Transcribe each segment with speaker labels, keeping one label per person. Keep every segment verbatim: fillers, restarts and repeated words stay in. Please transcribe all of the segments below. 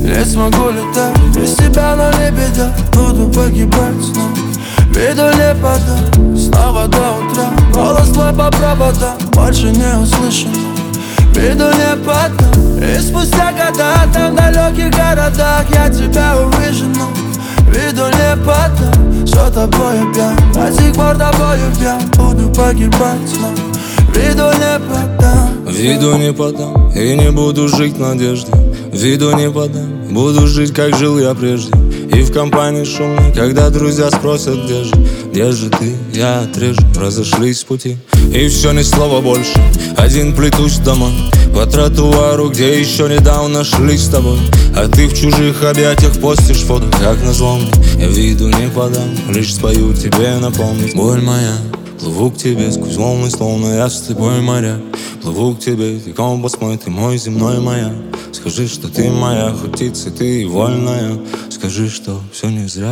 Speaker 1: Не смогу летать без тебя на лебедя, буду погибать снова. Виду не подам, снова до утра. Голос твой по проводам, больше не услышан. Виду не подам, и спустя года там в далеких городах я тебя увижу, но виду не подам. Все тобою пьян, до сих пор тобою пьян, буду погибать снова. Виду не подам,
Speaker 2: виду не подам, и не буду жить надеждой. Виду не подам, буду жить, как жил я прежде. И в компании шумной, когда друзья спросят, где же, где же ты, я отрежу. Разошлись пути, и все, ни слова больше. Один плетусь домой, по тротуару, где еще недавно шли с тобой. А ты в чужих объятиях постишь фото, как назло мне. Я виду не подам, лишь спою тебе напомнить. Боль моя, плыву к тебе сквозь волны, словно я с тобой моря. Плыву к тебе, ты компас мой, ты мой земной маяк. Скажи, что ты моя, хоть птица, ты вольная. Скажи, что все не зря.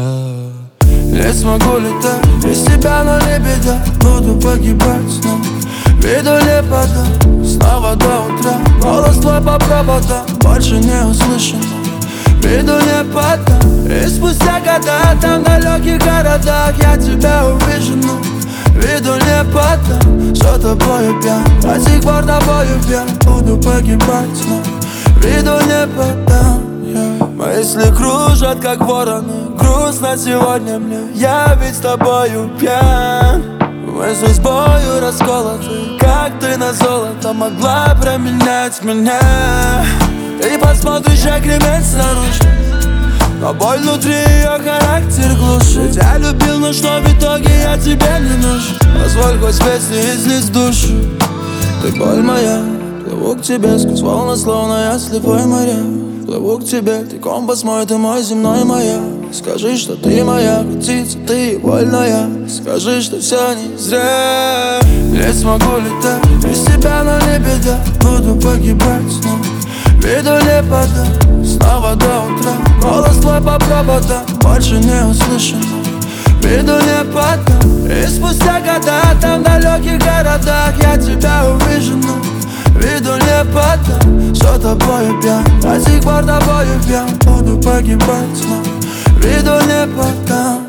Speaker 1: Не смогу летать без тебя на лебедя, буду погибать снова. Виду не подам, снова до утра. Голос твой по проводам, больше не услышан. Виду не подам, и спустя года там в далеких городах я тебя увижу, но виду не подам. Все тобою пьян, до сих пор тобою пьян, буду погибать снова. Виду не подам, yeah. Мысли кружат, как вороны, грустно сегодня мне, я ведь с тобою пьян. Мысли с бою расколоты, как ты на золото могла променять меня. Ты посмотришь, как ремень снаружи, но боль внутри ее характер глушит. Я любил, но что в итоге я тебе не нужен. Позволь хоть песни излить душу. Ты боль моя, плыву к тебе сквозь волны, словно я слепой моря. Плыву к тебе, ты компас мой, ты мой земной маяк. Скажи, что ты моя птица, ты вольная. Скажи, что все не зря. Не смогу летать без тебя на лебедя, буду погибать снова. Виду не подам, снова до утра. Голос твой по проводам, больше не услышан. Виду не подам, и спустя года там в далеких городах я тебя увижу, но виду не подам. Все тобою пьян, до сих пор тобою пьян, буду погибать снова. Виду не подам.